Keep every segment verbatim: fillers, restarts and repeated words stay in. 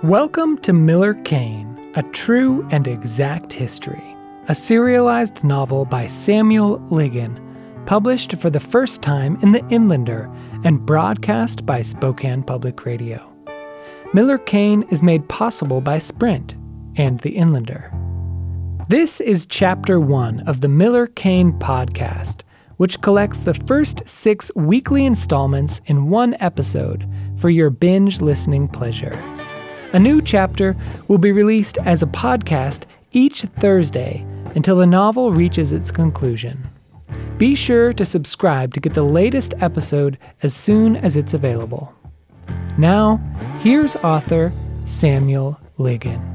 Welcome to Miller Kane, A True and Exact History, a serialized novel by Samuel Ligon, published for the first time in The Inlander and broadcast by Spokane Public Radio. Miller Kane is made possible by Sprint and The Inlander. This is Chapter one of the Miller Kane podcast, which collects the first six weekly installments in one episode for your binge listening pleasure. A new chapter will be released as a podcast each Thursday until the novel reaches its conclusion. Be sure to subscribe to get the latest episode as soon as it's available. Now, here's author Samuel Ligon.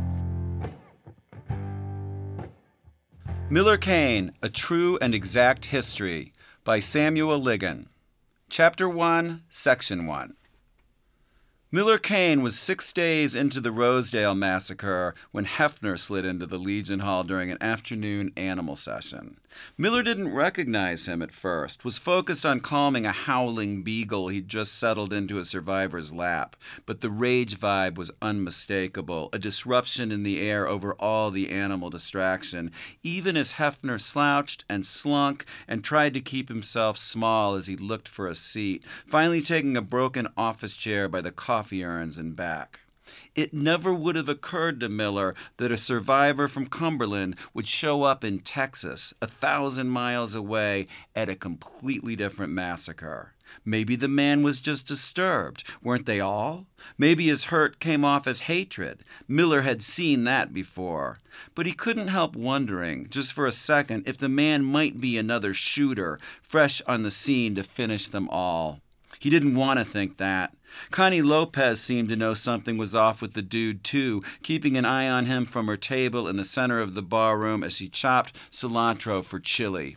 Miller Kane, A True and Exact History by Samuel Ligon. Chapter one, Section one. Miller Kane was six days into the Rosedale massacre when Hefner slid into the Legion Hall during an afternoon animal session. Miller didn't recognize him at first, was focused on calming a howling beagle he'd just settled into a survivor's lap, but the rage vibe was unmistakable, a disruption in the air over all the animal distraction, even as Hefner slouched and slunk and tried to keep himself small as he looked for a seat, finally taking a broken office chair by the coffee urns and back. It never would have occurred to Miller that a survivor from Cumberland would show up in Texas, a thousand miles away, at a completely different massacre. Maybe the man was just disturbed. Weren't they all? Maybe his hurt came off as hatred. Miller had seen that before. But he couldn't help wondering, just for a second, if the man might be another shooter, fresh on the scene to finish them all. He didn't want to think that. Connie Lopez seemed to know something was off with the dude, too, keeping an eye on him from her table in the center of the barroom as she chopped cilantro for chili.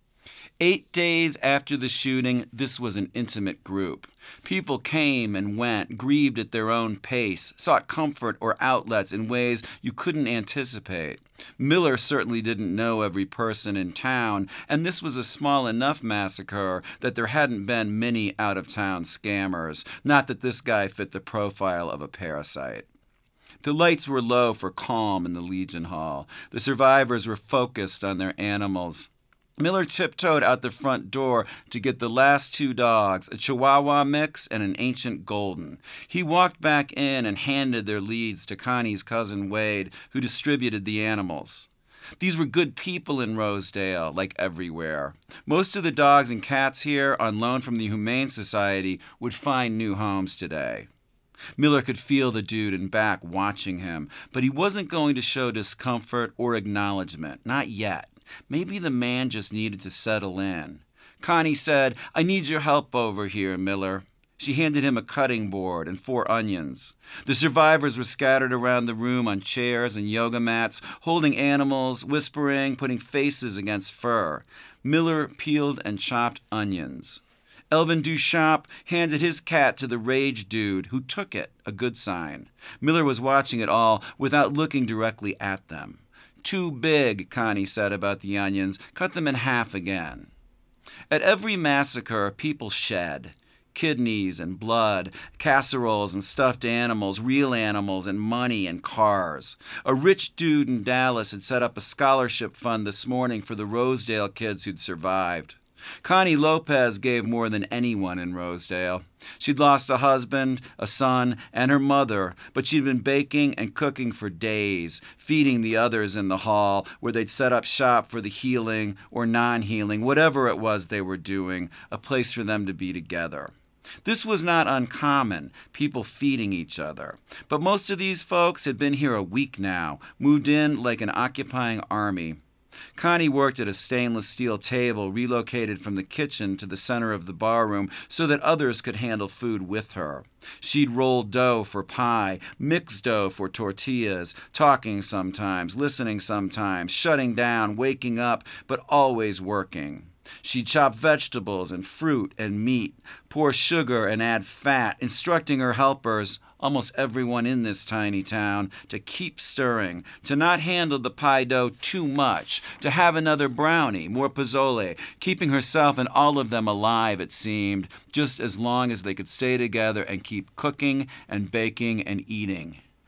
Eight days after the shooting, this was an intimate group. People came and went, grieved at their own pace, sought comfort or outlets in ways you couldn't anticipate. Miller certainly didn't know every person in town, and this was a small enough massacre that there hadn't been many out-of-town scammers, not that this guy fit the profile of a parasite. The lights were low for calm in the Legion Hall. The survivors were focused on their animals. Miller tiptoed out the front door to get the last two dogs, a Chihuahua mix and an ancient golden. He walked back in and handed their leads to Connie's cousin Wade, who distributed the animals. These were good people in Rosedale, like everywhere. Most of the dogs and cats here, on loan from the Humane Society, would find new homes today. Miller could feel the dude in back watching him, but he wasn't going to show discomfort or acknowledgement, not yet. Maybe the man just needed to settle in. Connie said, "I need your help over here, Miller." She handed him a cutting board and four onions. The survivors were scattered around the room on chairs and yoga mats, holding animals, whispering, putting faces against fur. Miller peeled and chopped onions. Elvin Duchamp handed his cat to the rage dude, who took it, a good sign. Miller was watching it all without looking directly at them. "Too big," Connie said about the onions. "Cut them in half again." At every massacre, people shed. Kidneys and blood, casseroles and stuffed animals, real animals and money and cars. A rich dude in Dallas had set up a scholarship fund this morning for the Rosedale kids who'd survived. Connie Lopez gave more than anyone in Rosedale. She'd lost a husband, a son, and her mother, but she'd been baking and cooking for days, feeding the others in the hall where they'd set up shop for the healing or non-healing, whatever it was they were doing, a place for them to be together. This was not uncommon, people feeding each other. But most of these folks had been here a week now, moved in like an occupying army. Connie worked at a stainless steel table relocated from the kitchen to the center of the barroom so that others could handle food with her. She'd roll dough for pie, mix dough for tortillas, talking sometimes, listening sometimes, shutting down, waking up, but always working. She'd chop vegetables and fruit and meat, pour sugar and add fat, instructing her helpers, almost everyone in this tiny town, to keep stirring, to not handle the pie dough too much, to have another brownie, more pozole, keeping herself and all of them alive, it seemed, just as long as they could stay together and keep cooking and baking and eating.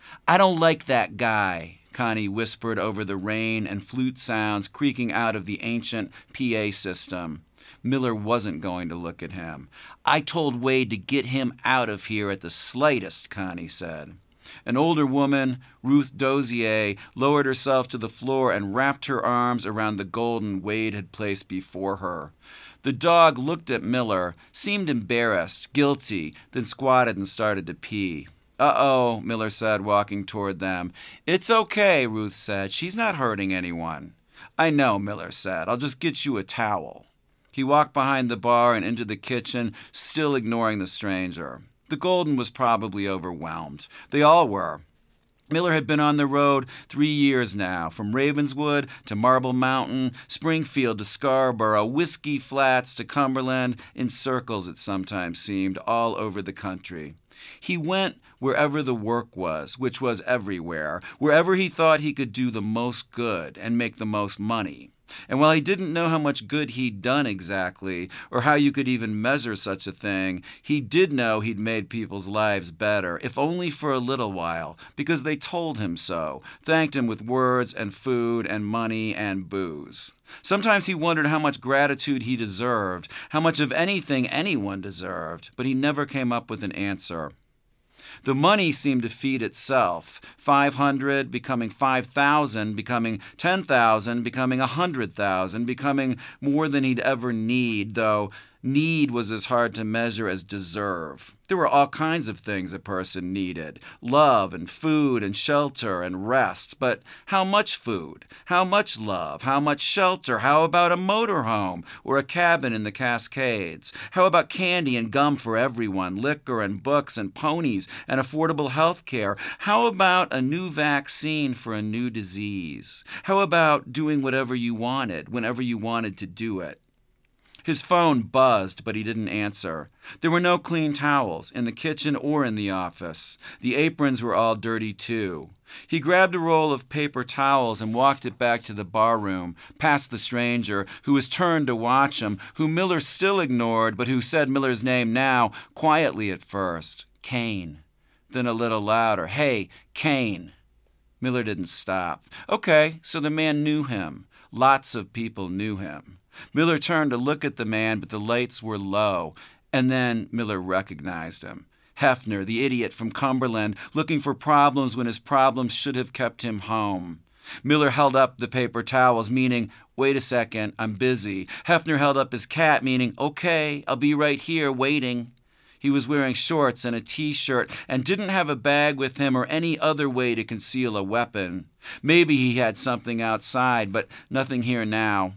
"I don't like that guy," Connie whispered over the rain and flute sounds creaking out of the ancient P A system. Miller wasn't going to look at him. "I told Wade to get him out of here at the slightest," Connie said. An older woman, Ruth Dozier, lowered herself to the floor and wrapped her arms around the golden Wade had placed before her. The dog looked at Miller, seemed embarrassed, guilty, then squatted and started to pee. "Uh-oh," Miller said, walking toward them. "It's okay," Ruth said. "She's not hurting anyone." "I know," Miller said. "I'll just get you a towel." He walked behind the bar and into the kitchen, still ignoring the stranger. The Golden was probably overwhelmed. They all were. Miller had been on the road three years now, from Ravenswood to Marble Mountain, Springfield to Scarborough, Whiskey Flats to Cumberland, in circles it sometimes seemed, all over the country. He went wherever the work was, which was everywhere, wherever he thought he could do the most good and make the most money. And while he didn't know how much good he'd done exactly, or how you could even measure such a thing, he did know he'd made people's lives better, if only for a little while, because they told him so, thanked him with words and food and money and booze. Sometimes he wondered how much gratitude he deserved, how much of anything anyone deserved, but he never came up with an answer. The money seemed to feed itself, five hundred becoming five thousand, becoming ten thousand, becoming one hundred thousand, becoming more than he'd ever need, though need was as hard to measure as deserve. There were all kinds of things a person needed, love and food and shelter and rest, but how much food? How much love? How much shelter? How about a motorhome or a cabin in the Cascades? How about candy and gum for everyone, liquor and books and ponies and affordable health care? How about a new vaccine for a new disease? How about doing whatever you wanted, whenever you wanted to do it? His phone buzzed, but he didn't answer. There were no clean towels, in the kitchen or in the office. The aprons were all dirty, too. He grabbed a roll of paper towels and walked it back to the barroom, past the stranger, who was turned to watch him, who Miller still ignored, but who said Miller's name now, quietly at first. Kane. Then a little louder, "Hey, Kane." Miller didn't stop. Okay, so the man knew him. Lots of people knew him. Miller turned to look at the man, but the lights were low, and then Miller recognized him. Hefner, the idiot from Cumberland, looking for problems when his problems should have kept him home. Miller held up the paper towels, meaning, "Wait a second, I'm busy." Hefner held up his cat, meaning, "Okay, I'll be right here waiting." He was wearing shorts and a T-shirt and didn't have a bag with him or any other way to conceal a weapon. Maybe he had something outside, but nothing here now.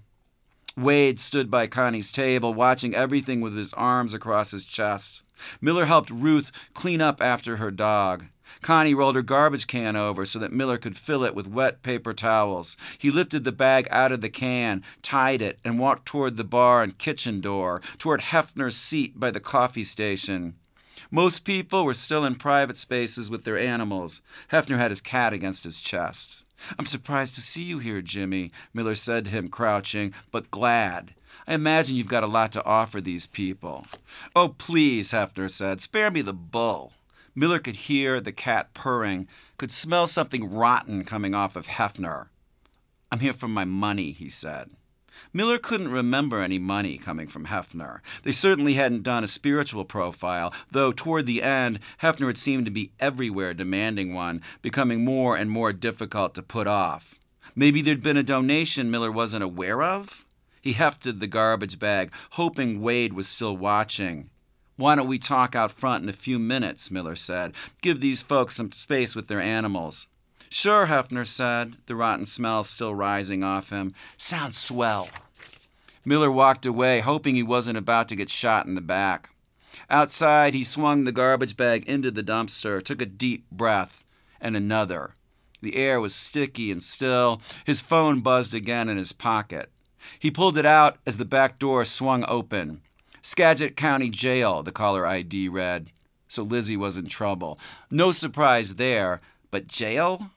Wade stood by Connie's table, watching everything with his arms across his chest. Miller helped Ruth clean up after her dog. Connie rolled her garbage can over so that Miller could fill it with wet paper towels. He lifted the bag out of the can, tied it, and walked toward the bar and kitchen door, toward Hefner's seat by the coffee station. Most people were still in private spaces with their animals. Hefner had his cat against his chest. "I'm surprised to see you here, Jimmy," Miller said to him, crouching, "but glad. I imagine you've got a lot to offer these people." "Oh, please," Hefner said, "spare me the bull." Miller could hear the cat purring, could smell something rotten coming off of Hefner. "I'm here for my money," he said. Miller couldn't remember any money coming from Hefner. They certainly hadn't done a spiritual profile, though toward the end, Hefner had seemed to be everywhere demanding one, becoming more and more difficult to put off. Maybe there'd been a donation Miller wasn't aware of? He hefted the garbage bag, hoping Wade was still watching. "Why don't we talk out front in a few minutes," Miller said. "Give these folks some space with their animals." "Sure," Hefner said, the rotten smell still rising off him. "Sounds swell." Miller walked away, hoping he wasn't about to get shot in the back. Outside, he swung the garbage bag into the dumpster, took a deep breath, and another. The air was sticky and still. His phone buzzed again in his pocket. He pulled it out as the back door swung open. Skagit County Jail, the caller I D read. So Lizzie was in trouble. No surprise there, but jail?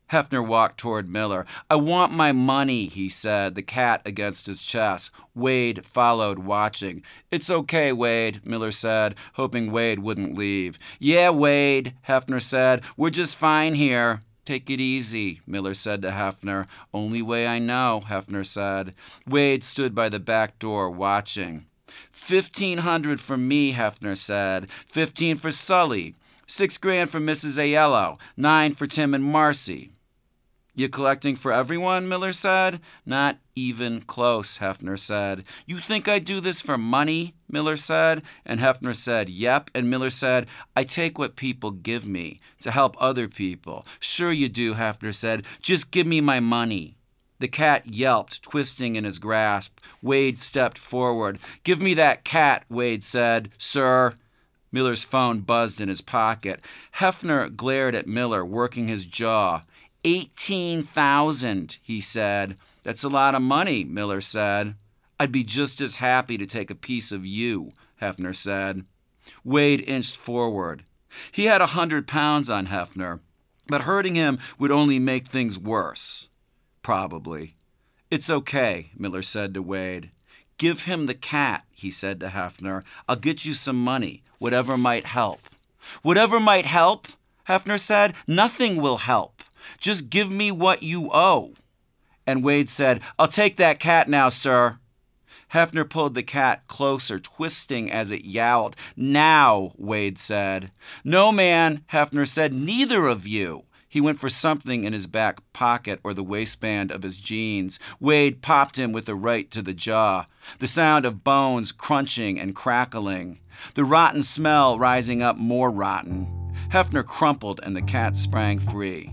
Hefner walked toward Miller. "I want my money," he said, the cat against his chest. Wade followed, watching. "It's okay, Wade," Miller said, hoping Wade wouldn't leave. "Yeah, Wade," Hefner said. "We're just fine here." "Take it easy," Miller said to Hefner. "Only way I know," Hefner said. Wade stood by the back door, watching. Fifteen hundred for me," Hefner said. Fifteen for Sully. Six grand for Missus Aiello. Nine for Tim and Marcy. "You collecting for everyone?" Miller said. "Not even close," Hefner said. "You think I do this for money?" Miller said. And Hefner said, "Yep." And Miller said, "I take what people give me to help other people." "Sure you do," Hefner said. "Just give me my money." The cat yelped, twisting in his grasp. Wade stepped forward. "Give me that cat," Wade said. "Sir." Miller's phone buzzed in his pocket. Hefner glared at Miller, working his jaw. Eighteen thousand, he said. "That's a lot of money," Miller said. "I'd be just as happy to take a piece of you," Hefner said. Wade inched forward. He had a hundred pounds on Hefner, but hurting him would only make things worse. Probably. "It's okay," Miller said to Wade. "Give him the cat," he said to Hefner. "I'll get you some money, whatever might help." "Whatever might help?" Hefner said. "Nothing will help. Just give me what you owe." And Wade said, "I'll take that cat now, sir." Hefner pulled the cat closer, twisting as it yowled. "Now," Wade said. "No, man," Hefner said. "Neither of you." He went for something in his back pocket or the waistband of his jeans. Wade popped him with a right to the jaw. The sound of bones crunching and crackling. The rotten smell rising up more rotten. Hefner crumpled and the cat sprang free.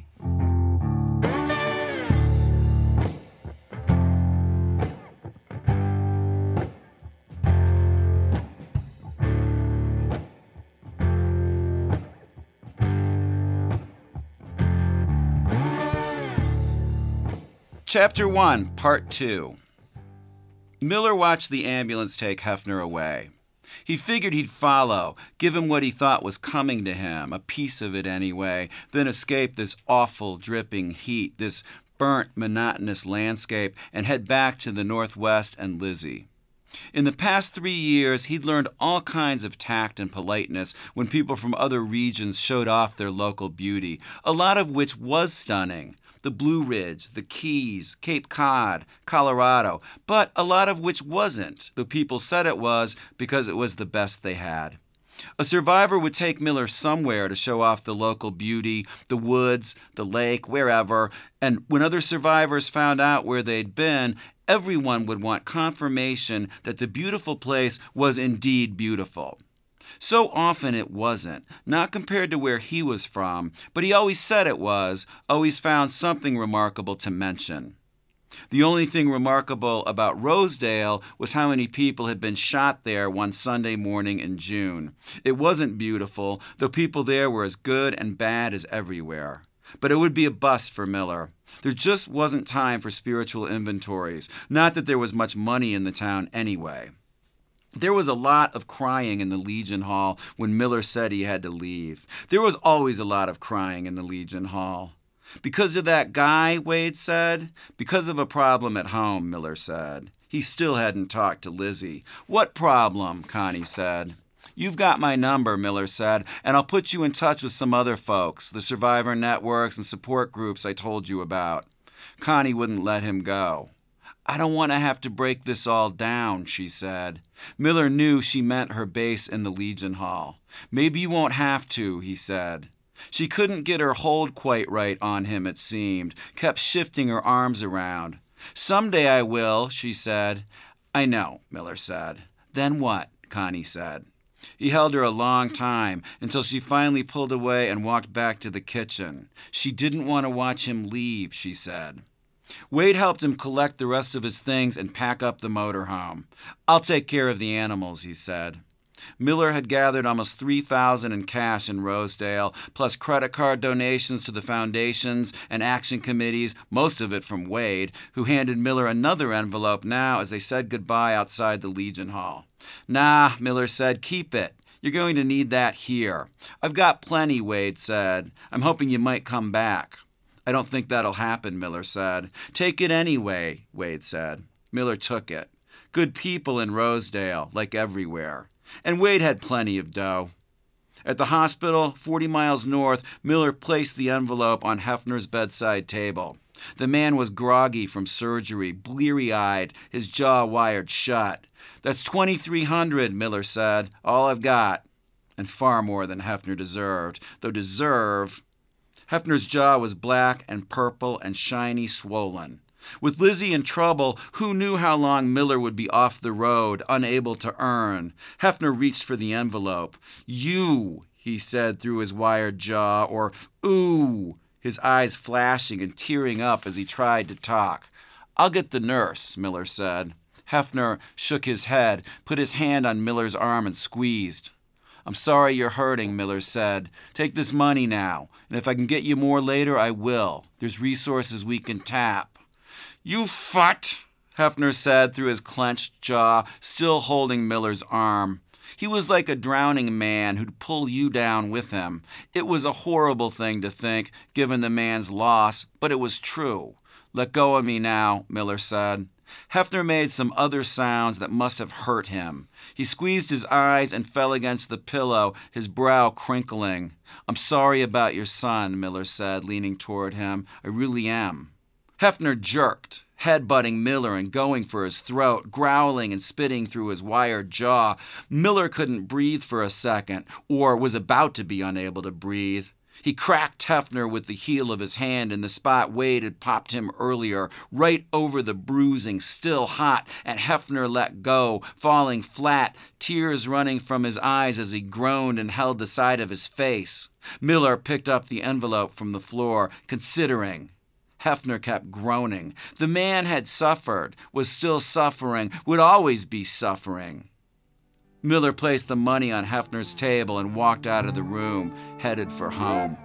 Chapter one, Part two. Miller watched the ambulance take Hefner away. He figured he'd follow, give him what he thought was coming to him, a piece of it anyway, then escape this awful, dripping heat, this burnt, monotonous landscape, and head back to the Northwest and Lizzie. In the past three years, he'd learned all kinds of tact and politeness when people from other regions showed off their local beauty, a lot of which was stunning. The Blue Ridge, the Keys, Cape Cod, Colorado, but a lot of which wasn't, though people said it was because it was the best they had. A survivor would take Miller somewhere to show off the local beauty, the woods, the lake, wherever, and when other survivors found out where they'd been, everyone would want confirmation that the beautiful place was indeed beautiful. So often it wasn't, not compared to where he was from, but he always said it was, always found something remarkable to mention. The only thing remarkable about Rosedale was how many people had been shot there one Sunday morning in June. It wasn't beautiful, though people there were as good and bad as everywhere. But it would be a bust for Miller. There just wasn't time for spiritual inventories, not that there was much money in the town anyway. There was a lot of crying in the Legion Hall when Miller said he had to leave. There was always a lot of crying in the Legion Hall. Because of that guy, Wade said. Because of a problem at home, Miller said. He still hadn't talked to Lizzie. "What problem?" Connie said. "You've got my number," Miller said, "and I'll put you in touch with some other folks, the survivor networks and support groups I told you about." Connie wouldn't let him go. "I don't want to have to break this all down," she said. Miller knew she meant her base in the Legion Hall. "Maybe you won't have to," he said. She couldn't get her hold quite right on him, it seemed, kept shifting her arms around. "Someday I will," she said. "I know," Miller said. "Then what?" Connie said. He held her a long time, until she finally pulled away and walked back to the kitchen. She didn't want to watch him leave, she said. Wade helped him collect the rest of his things and pack up the motorhome. "I'll take care of the animals," he said. Miller had gathered almost three thousand dollars in cash in Rosedale, plus credit card donations to the foundations and action committees, most of it from Wade, who handed Miller another envelope now as they said goodbye outside the Legion Hall. "Nah," Miller said, "keep it. You're going to need that here." "I've got plenty," Wade said. "I'm hoping you might come back." I don't think that'll happen, Miller said. Take it anyway, Wade said. Miller took it. Good people in Rosedale, like everywhere. And Wade had plenty of dough. At the hospital, forty miles north, Miller placed the envelope on Hefner's bedside table. The man was groggy from surgery, bleary-eyed, his jaw wired shut. That's twenty-three hundred dollars, Miller said. All I've got. And far more than Hefner deserved. Though deserve... Hefner's jaw was black and purple and shiny swollen. With Lizzie in trouble, who knew how long Miller would be off the road, unable to earn? Hefner reached for the envelope. You, he said through his wired jaw, or ooh, his eyes flashing and tearing up as he tried to talk. I'll get the nurse, Miller said. Hefner shook his head, put his hand on Miller's arm and squeezed. I'm sorry you're hurting, Miller said. Take this money now, and if I can get you more later, I will. There's resources we can tap. You futt, Hefner said through his clenched jaw, still holding Miller's arm. He was like a drowning man who'd pull you down with him. It was a horrible thing to think, given the man's loss, but it was true. Let go of me now, Miller said. Hefner made some other sounds that must have hurt him. He squeezed his eyes and fell against the pillow, his brow crinkling. I'm sorry about your son, Miller said, leaning toward him. I really am. Hefner jerked, headbutting Miller and going for his throat, growling and spitting through his wired jaw. Miller couldn't breathe for a second, or was about to be unable to breathe. He cracked Hefner with the heel of his hand in the spot Wade had popped him earlier, right over the bruising, still hot, and Hefner let go, falling flat, tears running from his eyes as he groaned and held the side of his face. Miller picked up the envelope from the floor, considering. Hefner kept groaning. The man had suffered, was still suffering, would always be suffering. Miller placed the money on Hefner's table and walked out of the room, headed for home.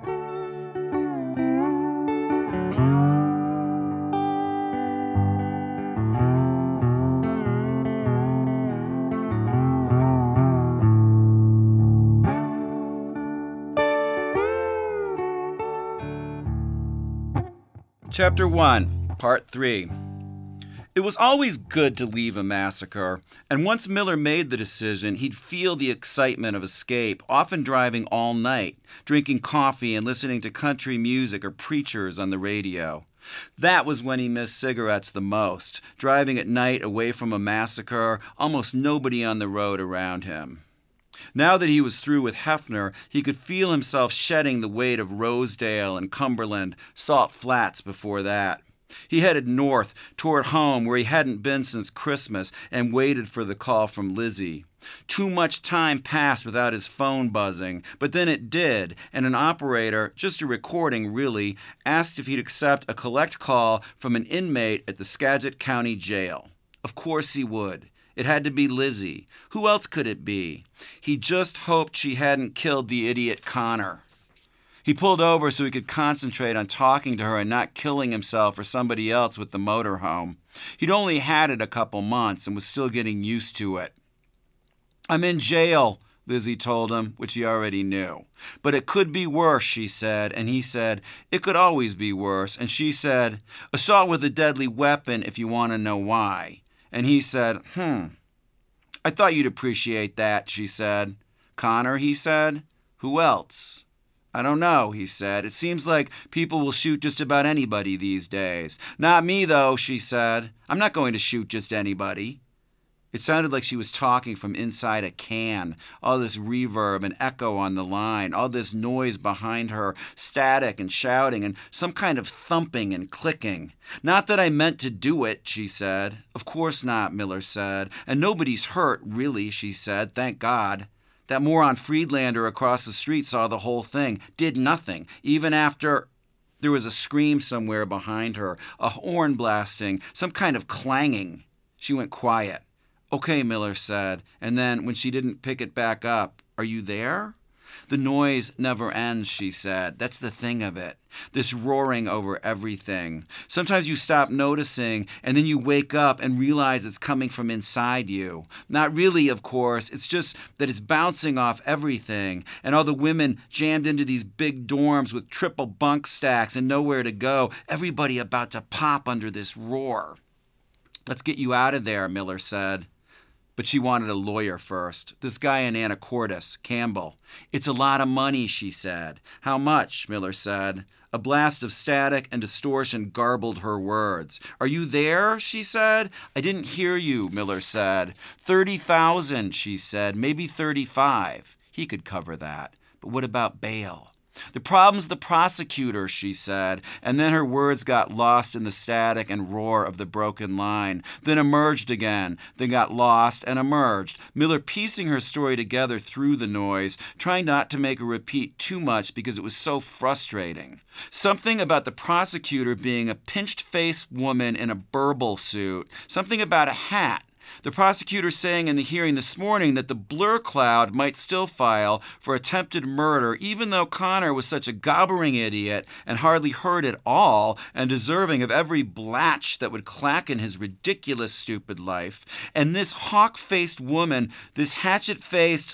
Chapter one, Part three. It was always good to leave a massacre, and once Miller made the decision, he'd feel the excitement of escape, often driving all night, drinking coffee and listening to country music or preachers on the radio. That was when he missed cigarettes the most, driving at night away from a massacre, almost nobody on the road around him. Now that he was through with Hefner, he could feel himself shedding the weight of Rosedale and Cumberland, Salt Flats before that. He headed north, toward home, where he hadn't been since Christmas, and waited for the call from Lizzie. Too much time passed without his phone buzzing, but then it did, and an operator, just a recording really, asked if he'd accept a collect call from an inmate at the Skagit County Jail. Of course he would. It had to be Lizzie. Who else could it be? He just hoped she hadn't killed the idiot Connor. He pulled over so he could concentrate on talking to her and not killing himself or somebody else with the motorhome. He'd only had it a couple months and was still getting used to it. I'm in jail, Lizzie told him, which he already knew. But it could be worse, she said, and he said, it could always be worse. And she said, assault with a deadly weapon if you want to know why. And he said, hmm, I thought you'd appreciate that, she said. Connor, he said. Who else? I don't know, he said. It seems like people will shoot just about anybody these days. Not me, though, she said. I'm not going to shoot just anybody. It sounded like she was talking from inside a can, all this reverb and echo on the line, all this noise behind her, static and shouting, and some kind of thumping and clicking. Not that I meant to do it, she said. Of course not, Miller said. And nobody's hurt, really, she said, thank God. That moron Friedlander across the street saw the whole thing, did nothing, even after... There was a scream somewhere behind her, a horn blasting, some kind of clanging. She went quiet. Okay, Miller said, and then when she didn't pick it back up, are you there? The noise never ends, she said. That's the thing of it. This roaring over everything. Sometimes you stop noticing, and then you wake up and realize it's coming from inside you. Not really, of course. It's just that it's bouncing off everything. And all the women jammed into these big dorms with triple bunk stacks and nowhere to go. Everybody about to pop under this roar. Let's get you out of there, Miller said. But she wanted a lawyer first. This guy in Anacortes, Campbell. It's a lot of money, she said. How much? Miller said. A blast of static and distortion garbled her words. Are you there? She said. I didn't hear you, Miller said. Thirty thousand, she said. Maybe thirty-five. He could cover that. But what about bail? The problem's the prosecutor, she said, and then her words got lost in the static and roar of the broken line, then emerged again, then got lost and emerged, Miller piecing her story together through the noise, trying not to make her repeat too much because it was so frustrating. Something about the prosecutor being a pinched-faced woman in a burble suit, something about a hat. The prosecutor saying in the hearing this morning that the blur cloud might still file for attempted murder, even though Connor was such a gobbering idiot and hardly heard at all and deserving of every blatch that would clack in his ridiculous, stupid life. And this hawk-faced woman, this hatchet-faced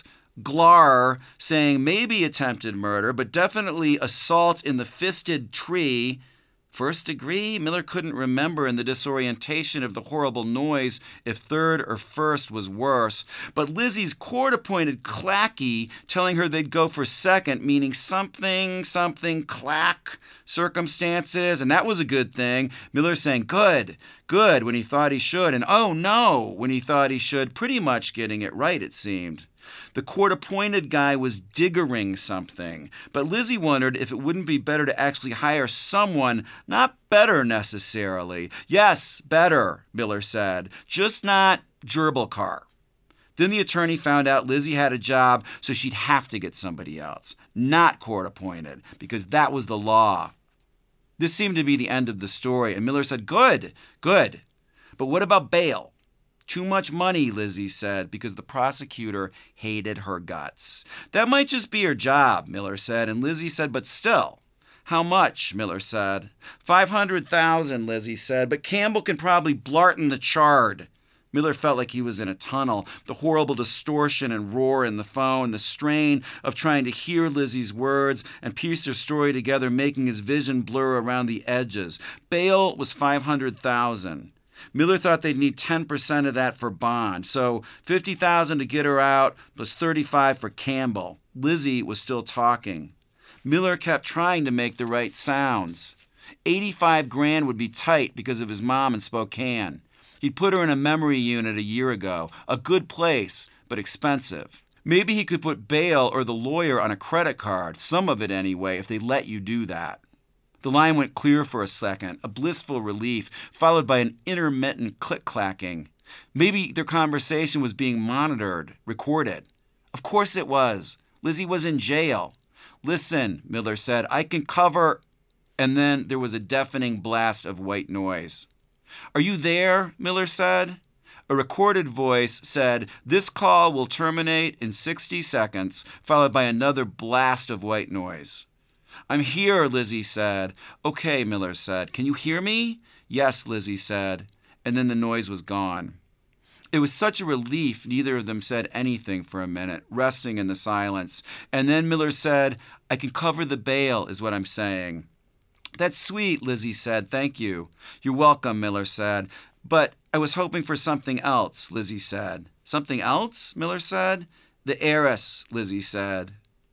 Glar saying maybe attempted murder, but definitely assault in the fisted tree. First degree? Miller couldn't remember in the disorientation of the horrible noise if third or first was worse. But Lizzie's court-appointed clacky telling her they'd go for second, meaning something, something, clack, circumstances, and that was a good thing. Miller saying good, good when he thought he should, and oh no when he thought he should, pretty much getting it right, it seemed. The court-appointed guy was diggering something, but Lizzie wondered if it wouldn't be better to actually hire someone, not better necessarily. Yes, better, Miller said, just not gerbil car. Then the attorney found out Lizzie had a job, so she'd have to get somebody else, not court-appointed, because that was the law. This seemed to be the end of the story, and Miller said, good, good. But what about bail? Too much money, Lizzie said, because the prosecutor hated her guts. That might just be her job, Miller said, and Lizzie said, but still. How much? Miller said. Five hundred thousand, Lizzie said, but Campbell can probably blarten the chard. Miller felt like he was in a tunnel, the horrible distortion and roar in the phone, the strain of trying to hear Lizzie's words and piece her story together, making his vision blur around the edges. Bail was five hundred thousand. Miller thought they'd need ten percent of that for bond, so fifty thousand to get her out, plus thirty-five for Campbell. Lizzie was still talking. Miller kept trying to make the right sounds. eighty-five grand would be tight because of his mom in Spokane. He'd put her in a memory unit a year ago, a good place, but expensive. Maybe he could put bail or the lawyer on a credit card, some of it anyway, if they let you do that. The line went clear for a second, a blissful relief, followed by an intermittent click-clacking. Maybe their conversation was being monitored, recorded. Of course it was. Lizzie was in jail. Listen, Miller said, I can cover... And then there was a deafening blast of white noise. Are you there? Miller said. A recorded voice said, this call will terminate in sixty seconds, followed by another blast of white noise. I'm here, Lizzie said. Okay, Miller said. Can you hear me? Yes, Lizzie said. And then the noise was gone. It was such a relief neither of them said anything for a minute, resting in the silence. And then Miller said, I can cover the bail, is what I'm saying. That's sweet, Lizzie said. Thank you. You're welcome, Miller said. But I was hoping for something else, Lizzie said. Something else? Miller said. The heiress, Lizzie said.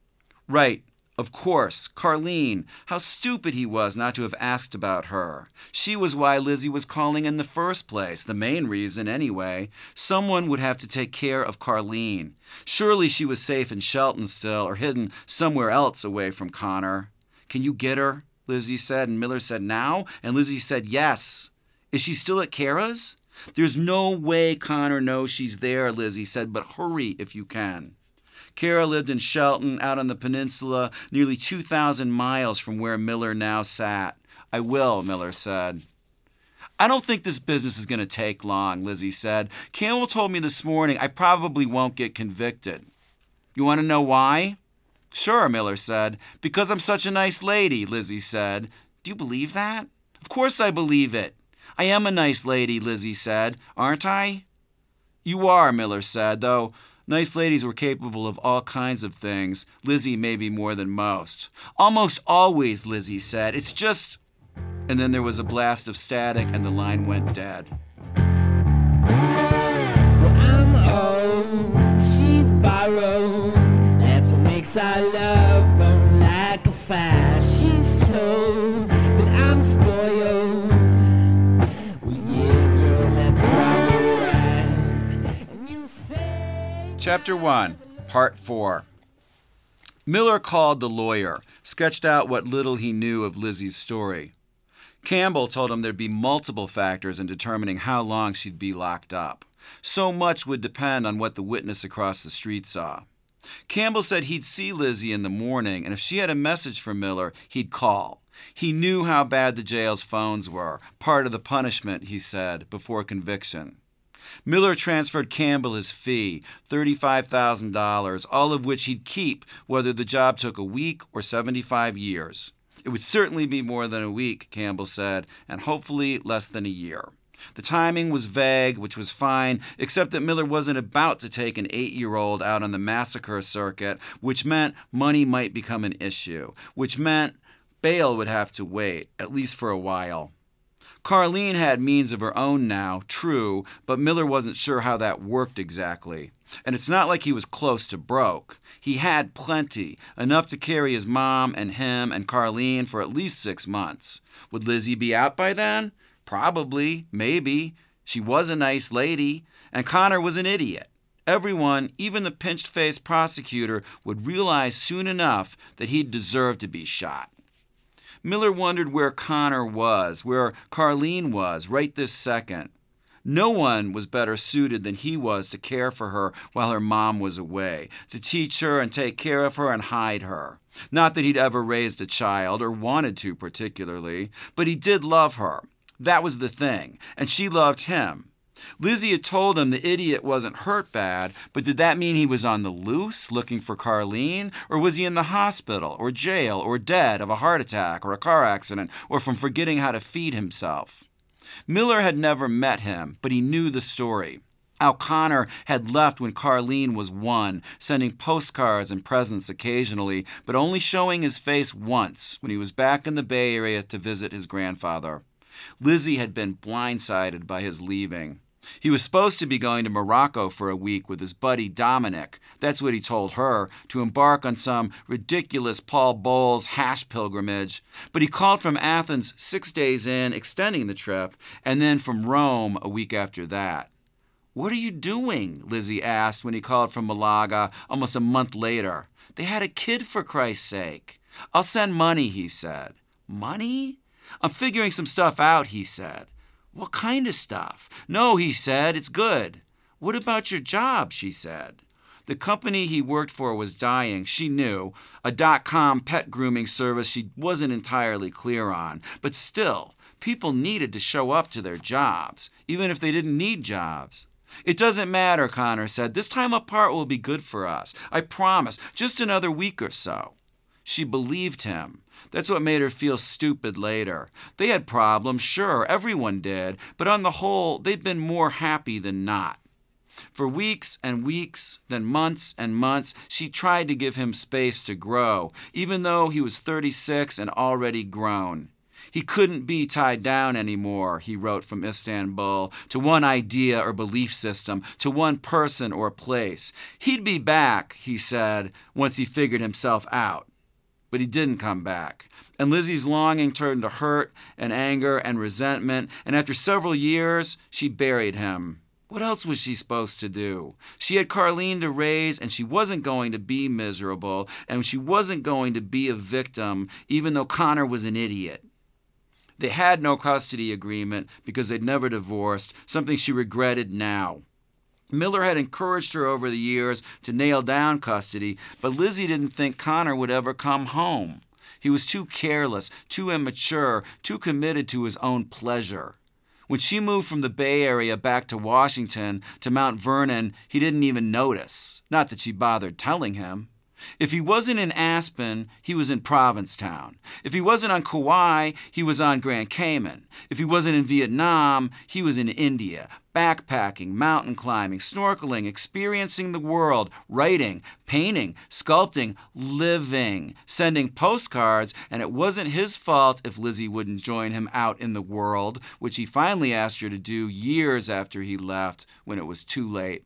Right. Of course, Carlene. How stupid he was not to have asked about her. She was why Lizzie was calling in the first place, the main reason anyway. Someone would have to take care of Carlene. Surely she was safe in Shelton still, or hidden somewhere else away from Connor. Can you get her? Lizzie said, and Miller said, now? And Lizzie said, yes. Is she still at Kara's? There's no way Connor knows she's there, Lizzie said, but hurry if you can. Kara lived in Shelton, out on the peninsula, nearly two thousand miles from where Miller now sat. I will, Miller said. I don't think this business is going to take long, Lizzie said. Campbell told me this morning I probably won't get convicted. You want to know why? Sure, Miller said. Because I'm such a nice lady, Lizzie said. Do you believe that? Of course I believe it. I am a nice lady, Lizzie said. Aren't I? You are, Miller said, though nice ladies were capable of all kinds of things. Lizzie maybe more than most. Almost always, Lizzie said. It's just... And then there was a blast of static and the line went dead. Well, I'm old, she's borrowed. That's what makes our love burn like a fire. She's told that I'm spoiled. Well, yeah, girl, that's probably right. And you say... Chapter one, Part four. Miller called the lawyer, sketched out what little he knew of Lizzie's story. Campbell told him there'd be multiple factors in determining how long she'd be locked up. So much would depend on what the witness across the street saw. Campbell said he'd see Lizzie in the morning, and if she had a message for Miller, he'd call. He knew how bad the jail's phones were, part of the punishment, he said, before conviction. Miller transferred Campbell his fee, thirty-five thousand dollars, all of which he'd keep whether the job took a week or seventy-five years. It would certainly be more than a week, Campbell said, and hopefully less than a year. The timing was vague, which was fine, except that Miller wasn't about to take an eight-year-old out on the massacre circuit, which meant money might become an issue, which meant bail would have to wait, at least for a while. Carlene had means of her own now, true, but Miller wasn't sure how that worked exactly. And it's not like he was close to broke. He had plenty, enough to carry his mom and him and Carlene for at least six months. Would Lizzie be out by then? Probably, maybe. She was a nice lady, and Connor was an idiot. Everyone, even the pinched-faced prosecutor, would realize soon enough that he'd deserve to be shot. Miller wondered where Connor was, where Carlene was, right this second. No one was better suited than he was to care for her while her mom was away, to teach her and take care of her and hide her. Not that he'd ever raised a child, or wanted to particularly, but he did love her. That was the thing, and she loved him. Lizzie had told him the idiot wasn't hurt bad, but did that mean he was on the loose, looking for Carlene? Or was he in the hospital, or jail, or dead of a heart attack, or a car accident, or from forgetting how to feed himself? Miller had never met him, but he knew the story. How Connor had left when Carlene was one, sending postcards and presents occasionally, but only showing his face once when he was back in the Bay Area to visit his grandfather. Lizzie had been blindsided by his leaving. He was supposed to be going to Morocco for a week with his buddy Dominic, that's what he told her, to embark on some ridiculous Paul Bowles hash pilgrimage. But he called from Athens six days in, extending the trip, and then from Rome a week after that. "What are you doing?" Lizzie asked when he called from Malaga almost a month later. "They had a kid, for Christ's sake." "I'll send money," he said. "Money?" "I'm figuring some stuff out," he said. "What kind of stuff?" "No," he said, "it's good." "What about your job?" she said. The company he worked for was dying, she knew, a dot-com pet grooming service she wasn't entirely clear on. But still, people needed to show up to their jobs, even if they didn't need jobs. "It doesn't matter," Connor said. "This time apart will be good for us. I promise. Just another week or so." She believed him. That's what made her feel stupid later. They had problems, sure, everyone did, but on the whole, they'd been more happy than not. For weeks and weeks, then months and months, she tried to give him space to grow, even though he was thirty-six and already grown. He couldn't be tied down anymore, he wrote from Istanbul, to one idea or belief system, to one person or place. He'd be back, he said, once he figured himself out. But he didn't come back. And Lizzie's longing turned to hurt and anger and resentment, and after several years, she buried him. What else was she supposed to do? She had Carlene to raise, and she wasn't going to be miserable, and she wasn't going to be a victim, even though Connor was an idiot. They had no custody agreement because they'd never divorced, something she regretted now. Miller had encouraged her over the years to nail down custody, but Lizzie didn't think Connor would ever come home. He was too careless, too immature, too committed to his own pleasure. When she moved from the Bay Area back to Washington, to Mount Vernon, he didn't even notice. Not that she bothered telling him. If he wasn't in Aspen, he was in Provincetown. If he wasn't on Kauai, he was on Grand Cayman. If he wasn't in Vietnam, he was in India, backpacking, mountain climbing, snorkeling, experiencing the world, writing, painting, sculpting, living, sending postcards, and it wasn't his fault if Lizzie wouldn't join him out in the world, which he finally asked her to do years after he left when it was too late.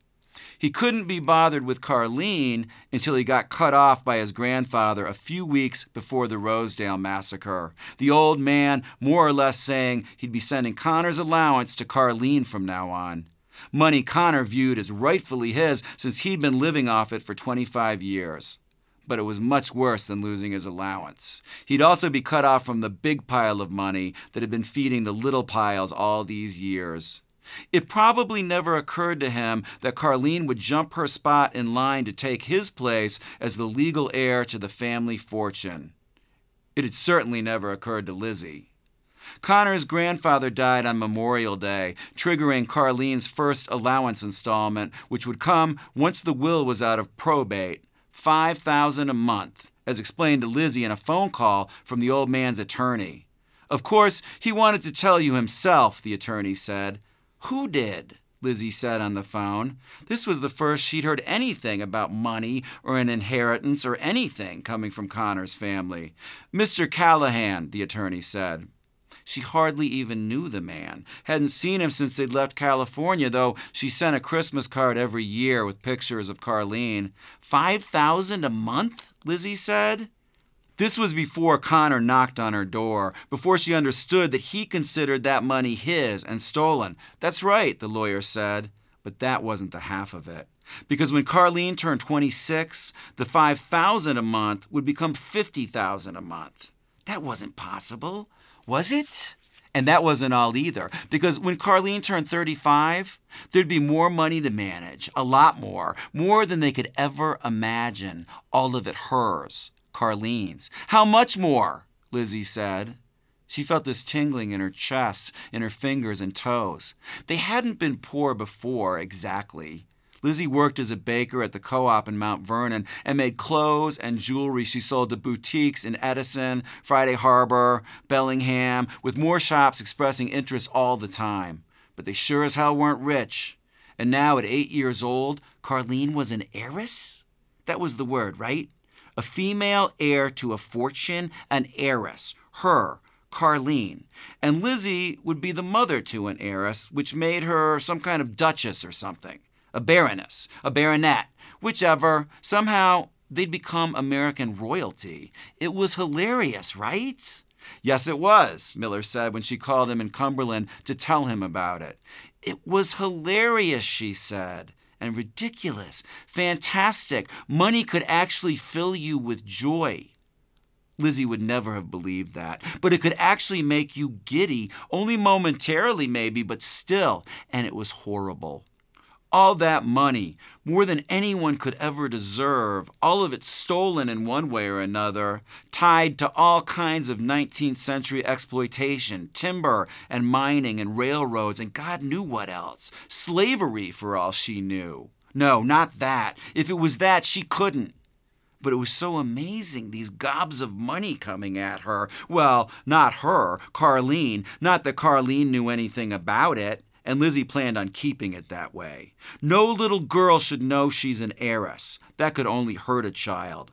He couldn't be bothered with Carlene until he got cut off by his grandfather a few weeks before the Rosedale massacre. The old man more or less saying he'd be sending Connor's allowance to Carlene from now on. Money Connor viewed as rightfully his since he'd been living off it for twenty-five years. But it was much worse than losing his allowance. He'd also be cut off from the big pile of money that had been feeding the little piles all these years. It probably never occurred to him that Carlene would jump her spot in line to take his place as the legal heir to the family fortune. It had certainly never occurred to Lizzie. Connor's grandfather died on Memorial Day, triggering Carlene's first allowance installment, which would come once the will was out of probate, five thousand dollars a month, as explained to Lizzie in a phone call from the old man's attorney. Of course, he wanted to tell you himself, the attorney said. Who did? Lizzie said on the phone. This was the first she'd heard anything about money or an inheritance or anything coming from Connor's family. Mister Callahan, the attorney said. She hardly even knew the man, hadn't seen him since they'd left California, though she sent a Christmas card every year with pictures of Carlene. Five thousand a month? Lizzie said. This was before Connor knocked on her door, before she understood that he considered that money his and stolen. That's right, the lawyer said, but that wasn't the half of it. Because when Carlene turned twenty-six, the five thousand dollars a month would become fifty thousand dollars a month. That wasn't possible, was it? And that wasn't all either, because when Carlene turned thirty-five, there'd be more money to manage, a lot more, more than they could ever imagine, all of it hers. Carlene's. How much more? Lizzie said. She felt this tingling in her chest, in her fingers and toes. They hadn't been poor before, exactly. Lizzie worked as a baker at the co-op in Mount Vernon and made clothes and jewelry she sold to boutiques in Edison, Friday Harbor, Bellingham, with more shops expressing interest all the time. But they sure as hell weren't rich. And now, at eight years old, Carlene was an heiress? That was the word, right? A female heir to a fortune, an heiress, her, Carlene. And Lizzie would be the mother to an heiress, which made her some kind of duchess or something. A baroness, a baronet, whichever. Somehow, they'd become American royalty. It was hilarious, right? Yes, it was, Miller said when she called him in Cumberland to tell him about it. It was hilarious, she said. And ridiculous, fantastic. Money could actually fill you with joy. Lizzie would never have believed that, but it could actually make you giddy, only momentarily maybe, but still, and it was horrible. All that money, more than anyone could ever deserve, all of it stolen in one way or another, tied to all kinds of nineteenth century exploitation, timber and mining and railroads and God knew what else. Slavery, for all she knew. No, not that. If it was that, she couldn't. But it was so amazing, these gobs of money coming at her. Well, not her, Carlene. Not that Carlene knew anything about it. And Lizzie planned on keeping it that way. No little girl should know she's an heiress. That could only hurt a child.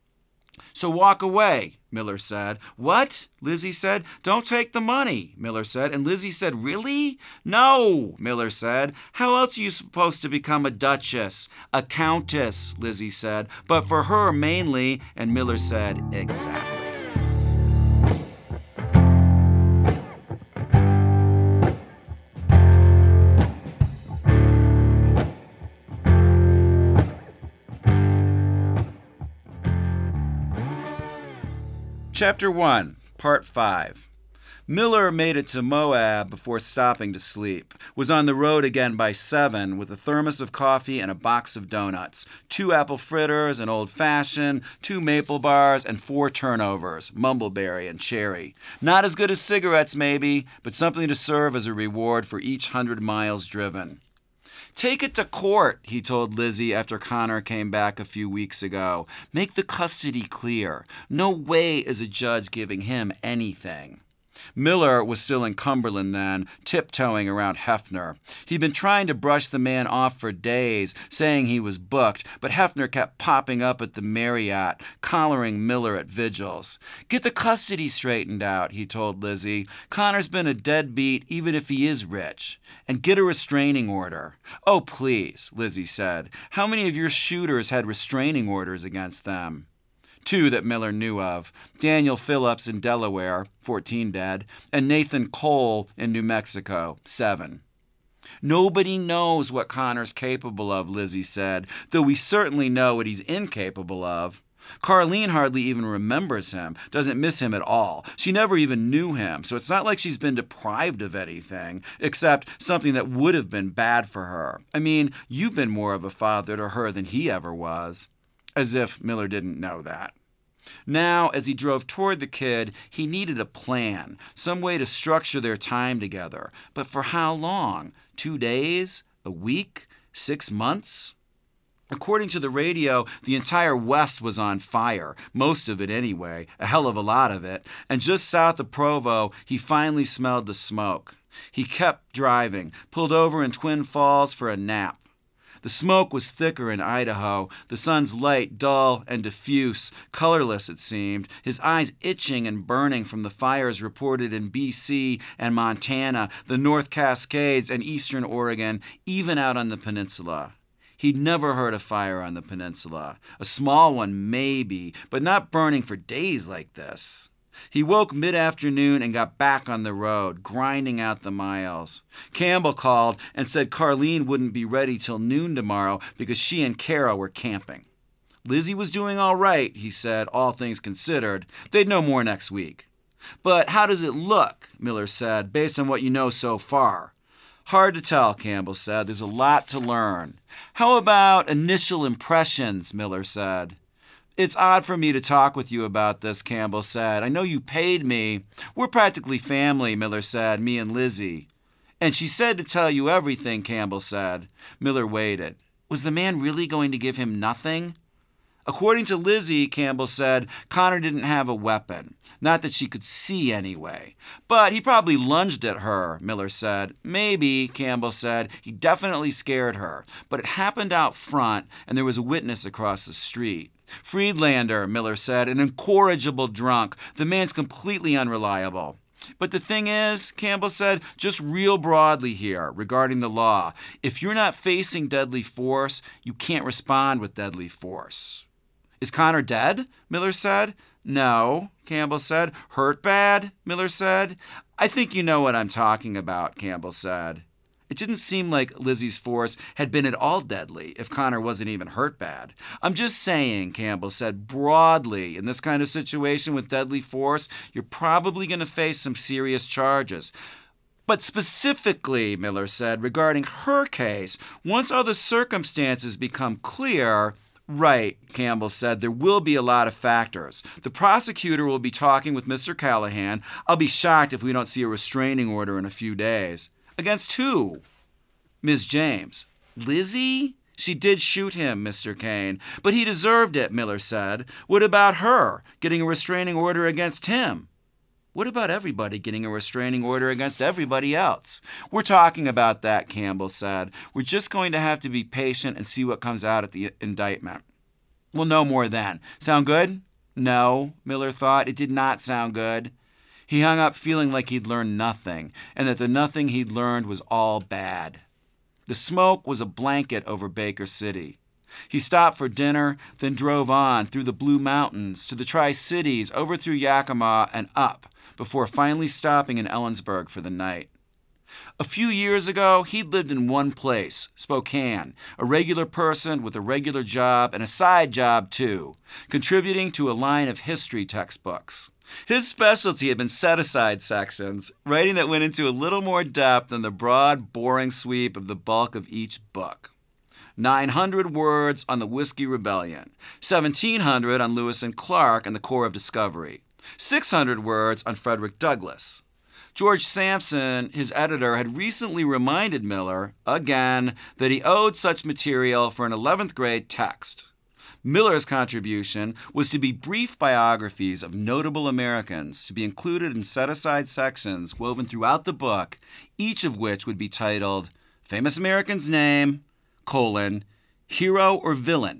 So walk away, Miller said. What? Lizzie said. Don't take the money, Miller said. And Lizzie said, really? No, Miller said. How else are you supposed to become a duchess? A countess, Lizzie said. But for her mainly, and Miller said, exactly. Chapter one, Part five. Miller made it to Moab before stopping to sleep, was on the road again by seven with a thermos of coffee and a box of donuts, two apple fritters, an old-fashioned, two maple bars, and four turnovers, mumbleberry and cherry. Not as good as cigarettes, maybe, but something to serve as a reward for each hundred miles driven. Take it to court, he told Lizzie after Connor came back a few weeks ago. Make the custody clear. No way is a judge giving him anything. Miller was still in Cumberland then, tiptoeing around Hefner. He'd been trying to brush the man off for days, saying he was booked, but Hefner kept popping up at the Marriott, collaring Miller at vigils. Get the custody straightened out, he told Lizzie. Connor's been a deadbeat even if he is rich. And get a restraining order. Oh, please, Lizzie said. How many of your shooters had restraining orders against them? Two that Miller knew of, Daniel Phillips in Delaware, fourteen dead, and Nathan Cole in New Mexico, seven. Nobody knows what Connor's capable of, Lizzie said, though we certainly know what he's incapable of. Carlene hardly even remembers him, doesn't miss him at all. She never even knew him, so it's not like she's been deprived of anything, except something that would have been bad for her. I mean, you've been more of a father to her than he ever was. As if Miller didn't know that. Now, as he drove toward the kid, he needed a plan, some way to structure their time together. But for how long? Two days? A week? Six months? According to the radio, the entire West was on fire, most of it anyway, a hell of a lot of it, and just south of Provo, he finally smelled the smoke. He kept driving, pulled over in Twin Falls for a nap. The smoke was thicker in Idaho, the sun's light dull and diffuse, colorless it seemed, his eyes itching and burning from the fires reported in B C and Montana, the North Cascades and eastern Oregon, even out on the peninsula. He'd never heard a fire on the peninsula. A small one, maybe, but not burning for days like this. He woke mid-afternoon and got back on the road, grinding out the miles. Campbell called and said Carlene wouldn't be ready till noon tomorrow because she and Kara were camping. Lizzie was doing all right, he said, all things considered. They'd know more next week. But how does it look, Miller said, based on what you know so far? Hard to tell, Campbell said. There's a lot to learn. How about initial impressions, Miller said. It's odd for me to talk with you about this, Campbell said. I know you paid me. We're practically family, Miller said, me and Lizzie. And she said to tell you everything, Campbell said. Miller waited. Was the man really going to give him nothing? According to Lizzie, Campbell said, Connor didn't have a weapon. Not that she could see anyway. But he probably lunged at her, Miller said. Maybe, Campbell said. He definitely scared her. But it happened out front, and there was a witness across the street. Friedlander, Miller said, an incorrigible drunk. The man's completely unreliable. But the thing is, Campbell said, just real broadly here regarding the law, if you're not facing deadly force, you can't respond with deadly force. Is Connor dead? Miller said. No, Campbell said. Hurt bad? Miller said. I think you know what I'm talking about, Campbell said. It didn't seem like Lizzie's force had been at all deadly if Connor wasn't even hurt bad. I'm just saying, Campbell said, broadly, in this kind of situation with deadly force, you're probably going to face some serious charges. But specifically, Miller said, regarding her case, once all the circumstances become clear, right, Campbell said, there will be a lot of factors. The prosecutor will be talking with Mister Callahan. I'll be shocked if we don't see a restraining order in a few days. Against who? Miz James. Lizzie? She did shoot him, Mister Kane. But he deserved it, Miller said. What about her, getting a restraining order against him? What about everybody getting a restraining order against everybody else? We're talking about that, Campbell said. We're just going to have to be patient and see what comes out at the indictment. We'll know more then. Sound good? No, Miller thought. It did not sound good. He hung up feeling like he'd learned nothing, and that the nothing he'd learned was all bad. The smoke was a blanket over Baker City. He stopped for dinner, then drove on through the Blue Mountains to the Tri-Cities, over through Yakima and up, before finally stopping in Ellensburg for the night. A few years ago, he'd lived in one place, Spokane, a regular person with a regular job and a side job too, contributing to a line of history textbooks. His specialty had been set-aside sections, writing that went into a little more depth than the broad, boring sweep of the bulk of each book. nine hundred words on the Whiskey Rebellion, seventeen hundred on Lewis and Clark and the Corps of Discovery, six hundred words on Frederick Douglass, George Sampson, his editor, had recently reminded Miller, again, that he owed such material for an eleventh grade text. Miller's contribution was to be brief biographies of notable Americans to be included in set-aside sections woven throughout the book, each of which would be titled Famous American's Name, colon, Hero or Villain.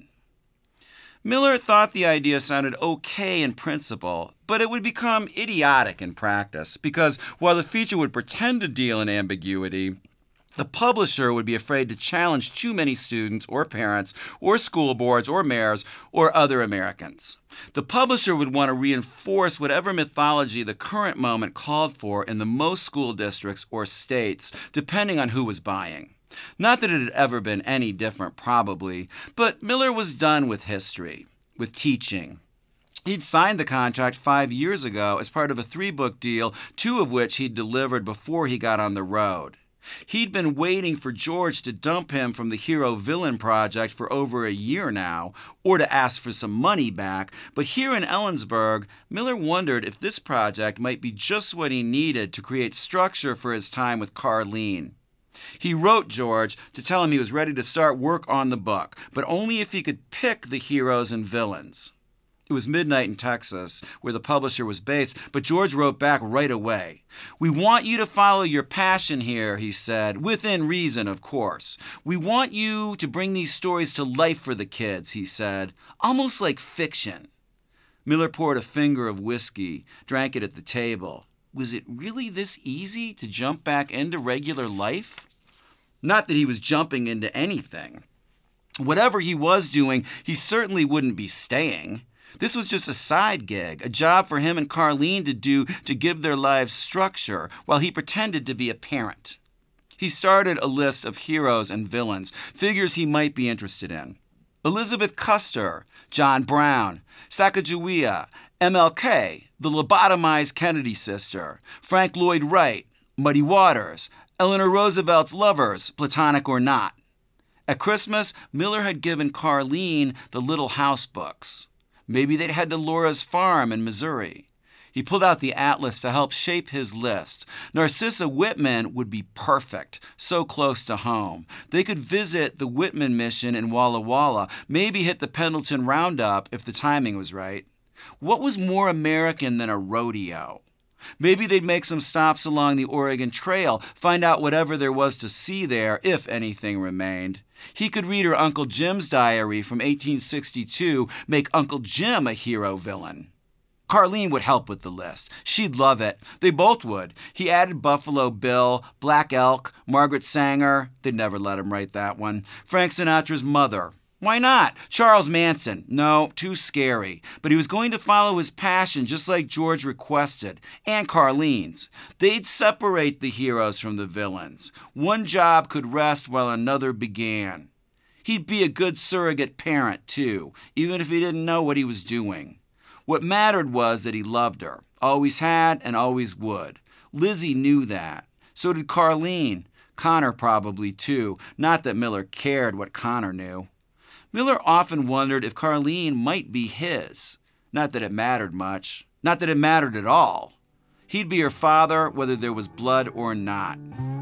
Miller thought the idea sounded okay in principle, but it would become idiotic in practice because while the feature would pretend to deal in ambiguity, the publisher would be afraid to challenge too many students or parents or school boards or mayors or other Americans. The publisher would want to reinforce whatever mythology the current moment called for in the most school districts or states, depending on who was buying. Not that it had ever been any different, probably, but Miller was done with history, with teaching. He'd signed the contract five years ago as part of a three-book deal, two of which he'd delivered before he got on the road. He'd been waiting for George to dump him from the hero-villain project for over a year now, or to ask for some money back, but here in Ellensburg, Miller wondered if this project might be just what he needed to create structure for his time with Carlene. He wrote George to tell him he was ready to start work on the book, but only if he could pick the heroes and villains. It was midnight in Texas, where the publisher was based, but George wrote back right away. "We want you to follow your passion here," he said, "within reason, of course. We want you to bring these stories to life for the kids," he said, "almost like fiction." Miller poured a finger of whiskey, drank it at the table. Was it really this easy to jump back into regular life? Not that he was jumping into anything. Whatever he was doing, he certainly wouldn't be staying. This was just a side gig, a job for him and Carlene to do to give their lives structure while he pretended to be a parent. He started a list of heroes and villains, figures he might be interested in. Elizabeth Custer, John Brown, Sacagawea, M L K, the lobotomized Kennedy sister, Frank Lloyd Wright, Muddy Waters, Eleanor Roosevelt's lovers, platonic or not. At Christmas, Miller had given Carlene the Little House books. Maybe they'd head to Laura's farm in Missouri. He pulled out the atlas to help shape his list. Narcissa Whitman would be perfect, so close to home. They could visit the Whitman mission in Walla Walla, maybe hit the Pendleton Roundup if the timing was right. What was more American than a rodeo? Maybe they'd make some stops along the Oregon Trail, find out whatever there was to see there, if anything remained. He could read her Uncle Jim's diary from eighteen sixty-two, make Uncle Jim a hero-villain. Carlene would help with the list. She'd love it. They both would. He added Buffalo Bill, Black Elk, Margaret Sanger. They'd never let him write that one. Frank Sinatra's mother. Why not? Charles Manson. No, too scary. But he was going to follow his passion just like George requested, and Carlene's. They'd separate the heroes from the villains. One job could rest while another began. He'd be a good surrogate parent, too, even if he didn't know what he was doing. What mattered was that he loved her, always had and always would. Lizzie knew that. So did Carlene. Connor probably, too. Not that Miller cared what Connor knew. Miller often wondered if Carlene might be his. Not that it mattered much. Not that it mattered at all. He'd be her father whether there was blood or not.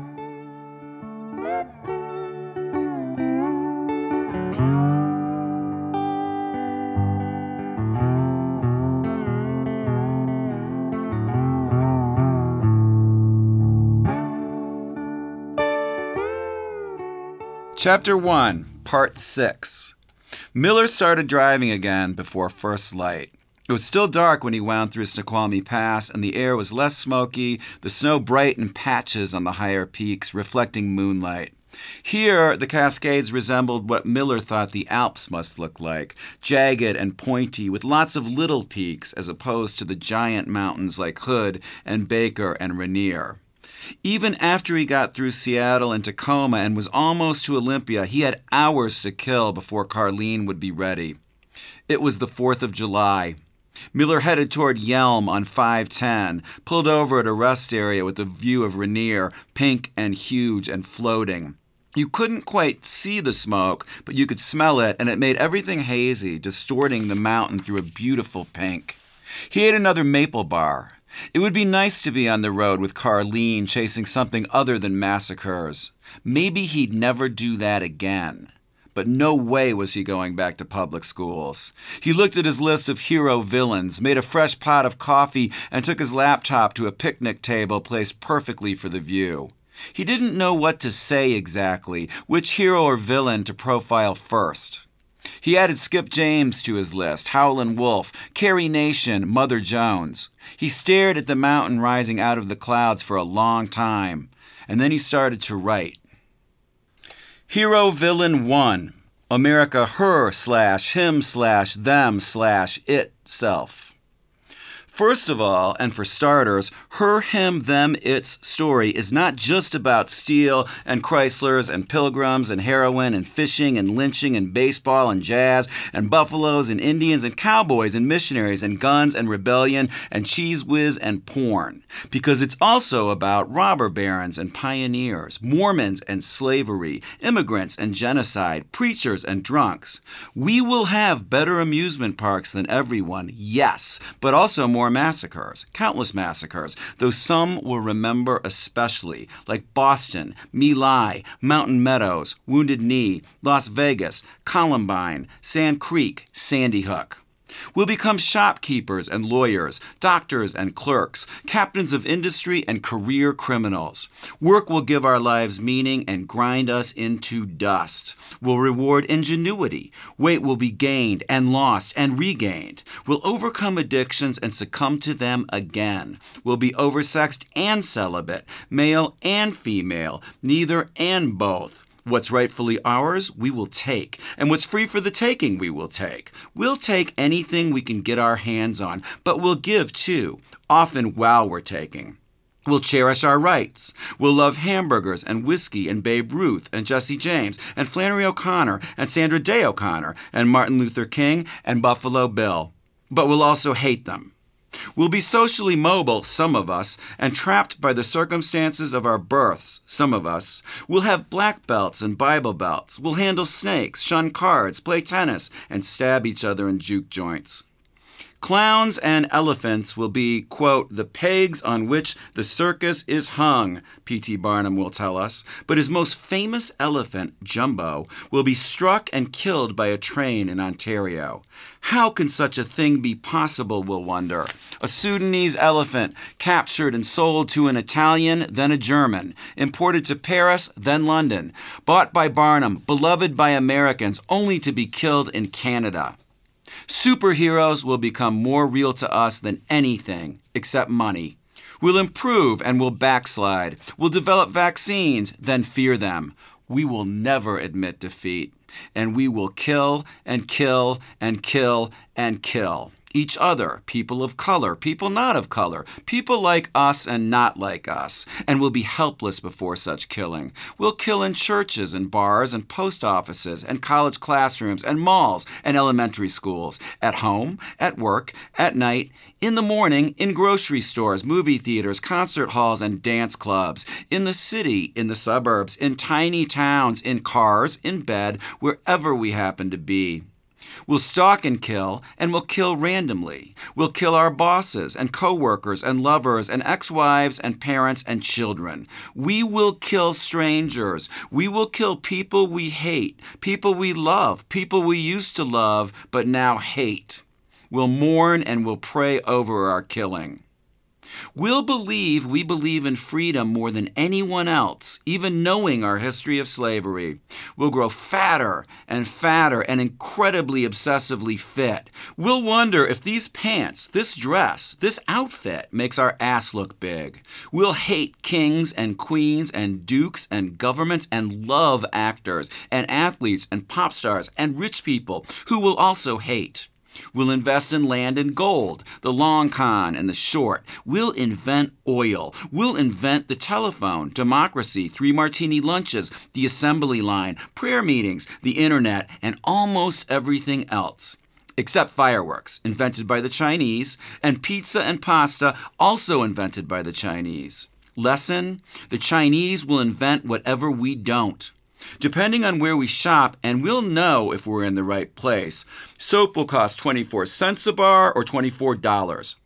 Chapter one, Part six. Miller started driving again before first light. It was still dark when he wound through Snoqualmie Pass, and the air was less smoky, the snow bright in patches on the higher peaks, reflecting moonlight. Here, the Cascades resembled what Miller thought the Alps must look like, jagged and pointy, with lots of little peaks, as opposed to the giant mountains like Hood and Baker and Rainier. Even after he got through Seattle and Tacoma and was almost to Olympia, he had hours to kill before Carlene would be ready. It was the fourth of July. Miller headed toward Yelm on five ten, pulled over at a rest area with a view of Rainier, pink and huge and floating. You couldn't quite see the smoke, but you could smell it, and it made everything hazy, distorting the mountain through a beautiful pink. He ate another maple bar. It would be nice to be on the road with Carlene chasing something other than massacres. Maybe he'd never do that again. But no way was he going back to public schools. He looked at his list of hero villains, made a fresh pot of coffee, and took his laptop to a picnic table placed perfectly for the view. He didn't know what to say exactly, which hero or villain to profile first. He added Skip James to his list, Howlin' Wolf, Carrie Nation, Mother Jones. He stared at the mountain rising out of the clouds for a long time, and then he started to write. Hero Villain one, America her slash him slash them slash itself. First of all, and for starters, her, him, them, its story is not just about steel and Chryslers and pilgrims and heroin and fishing and lynching and baseball and jazz and buffaloes and Indians and cowboys and missionaries and guns and rebellion and cheese whiz and porn. Because it's also about robber barons and pioneers, Mormons and slavery, immigrants and genocide, preachers and drunks. We will have better amusement parks than everyone, yes, but also more massacres, countless massacres, though some will remember especially, like Boston, My Lai, Mountain Meadows, Wounded Knee, Las Vegas, Columbine, Sand Creek, Sandy Hook. We'll become shopkeepers and lawyers, doctors and clerks, captains of industry and career criminals. Work will give our lives meaning and grind us into dust. We'll reward ingenuity. Weight will be gained and lost and regained. We'll overcome addictions and succumb to them again. We'll be oversexed and celibate, male and female, neither and both. What's rightfully ours, we will take. And what's free for the taking, we will take. We'll take anything we can get our hands on, but we'll give too, often while we're taking. We'll cherish our rights. We'll love hamburgers and whiskey and Babe Ruth and Jesse James and Flannery O'Connor and Sandra Day O'Connor and Martin Luther King and Buffalo Bill. But we'll also hate them. We'll be socially mobile, some of us, and trapped by the circumstances of our births, some of us. We'll have black belts and Bible belts. We'll handle snakes, shun cards, play tennis, and stab each other in juke joints. Clowns and elephants will be, quote, the pegs on which the circus is hung, P T Barnum will tell us. But his most famous elephant, Jumbo, will be struck and killed by a train in Ontario. How can such a thing be possible, we'll wonder? A Sudanese elephant, captured and sold to an Italian, then a German, imported to Paris, then London, bought by Barnum, beloved by Americans, only to be killed in Canada. Superheroes will become more real to us than anything except money. We'll improve and we'll backslide. We'll develop vaccines, then fear them. We will never admit defeat. And we will kill and kill and kill and kill. Each other, people of color, people not of color, people like us and not like us, and we'll be helpless before such killing. We'll kill in churches and bars and post offices and college classrooms and malls and elementary schools, at home, at work, at night, in the morning, in grocery stores, movie theaters, concert halls, and dance clubs, in the city, in the suburbs, in tiny towns, in cars, in bed, wherever we happen to be. We'll stalk and kill, and we'll kill randomly. We'll kill our bosses and coworkers and lovers and ex-wives and parents and children. We will kill strangers. We will kill people we hate, people we love, people we used to love but now hate. We'll mourn and we'll pray over our killing. We'll believe we believe in freedom more than anyone else, even knowing our history of slavery. We'll grow fatter and fatter and incredibly obsessively fit. We'll wonder if these pants, this dress, this outfit makes our ass look big. We'll hate kings and queens and dukes and governments and love actors and athletes and pop stars and rich people who will also hate. We'll invest in land and gold, the long con and the short. We'll invent oil. We'll invent the telephone, democracy, three martini lunches, the assembly line, prayer meetings, the internet, and almost everything else. Except fireworks, invented by the Chinese, and pizza and pasta, also invented by the Chinese. Lesson: the Chinese will invent whatever we don't. Depending on where we shop, and we'll know if we're in the right place, soap will cost twenty-four cents a bar or twenty-four dollars.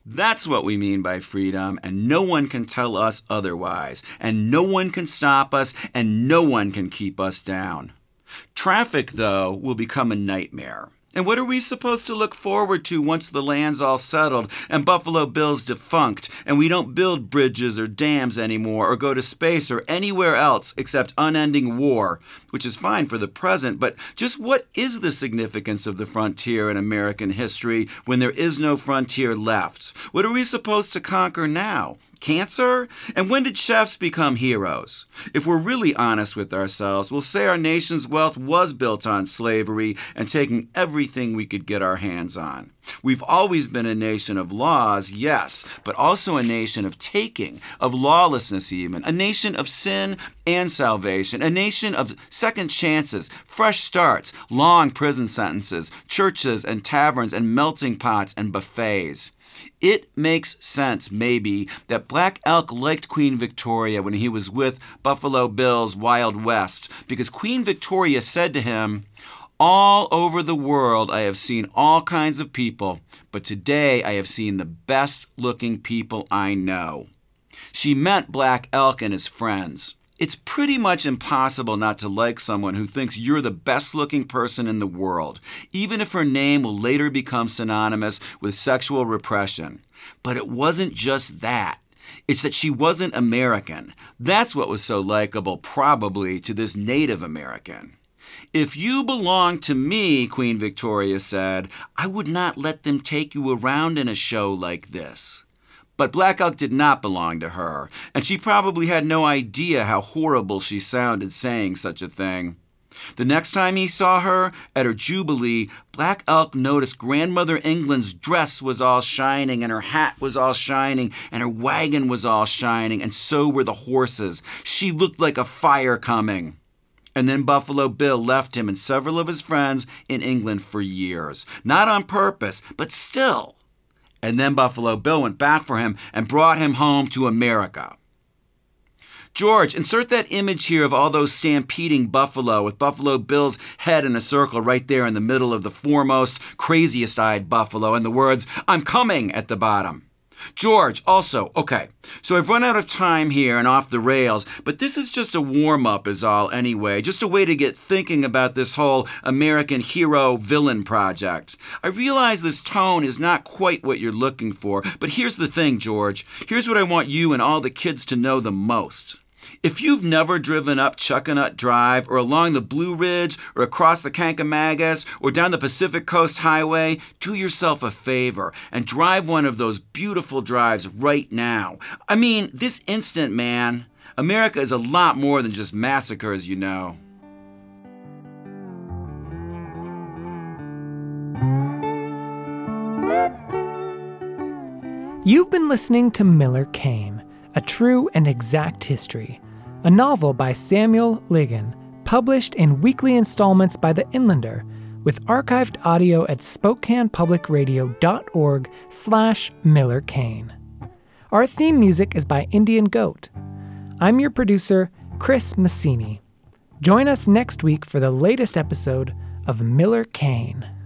That's what we mean by freedom, and no one can tell us otherwise, and no one can stop us, and no one can keep us down. Traffic, though, will become a nightmare. And what are we supposed to look forward to once the land's all settled and Buffalo Bill's defunct and we don't build bridges or dams anymore or go to space or anywhere else except unending war, which is fine for the present, but just what is the significance of the frontier in American history when there is no frontier left? What are we supposed to conquer now? Cancer? And when did chefs become heroes? If we're really honest with ourselves, we'll say our nation's wealth was built on slavery and taking everything we could get our hands on. We've always been a nation of laws, yes, but also a nation of taking, of lawlessness even, a nation of sin and salvation, a nation of second chances, fresh starts, long prison sentences, churches and taverns and melting pots and buffets. It makes sense, maybe, that Black Elk liked Queen Victoria when he was with Buffalo Bill's Wild West, because Queen Victoria said to him, "All over the world I have seen all kinds of people, but today I have seen the best-looking people I know." She meant Black Elk and his friends. It's pretty much impossible not to like someone who thinks you're the best-looking person in the world, even if her name will later become synonymous with sexual repression. But it wasn't just that. It's that she wasn't American. That's what was so likable, probably, to this Native American. "If you belonged to me," Queen Victoria said, "I would not let them take you around in a show like this." But Black Elk did not belong to her, and she probably had no idea how horrible she sounded saying such a thing. The next time he saw her, at her jubilee, Black Elk noticed Grandmother England's dress was all shining, and her hat was all shining, and her wagon was all shining, and so were the horses. She looked like a fire coming. And then Buffalo Bill left him and several of his friends in England for years. Not on purpose, but still. And then Buffalo Bill went back for him and brought him home to America. George, insert that image here of all those stampeding buffalo with Buffalo Bill's head in a circle right there in the middle of the foremost, craziest-eyed buffalo and the words, "I'm coming," at the bottom. George, also, okay, so I've run out of time here and off the rails, but this is just a warm-up is all anyway, just a way to get thinking about this whole American hero-villain project. I realize this tone is not quite what you're looking for, but here's the thing, George. Here's what I want you and all the kids to know the most. If you've never driven up Chuckanut Drive or along the Blue Ridge or across the Kankamagas or down the Pacific Coast Highway, do yourself a favor and drive one of those beautiful drives right now. I mean, this instant, man. America is a lot more than just massacres, you know. You've been listening to Miller Cain, A True and Exact History, a novel by Samuel Ligon, published in weekly installments by The Inlander, with archived audio at spokanepublicradio.org slash Miller Cain. Our theme music is by Indian Goat. I'm your producer, Chris Massini. Join us next week for the latest episode of Miller Cain.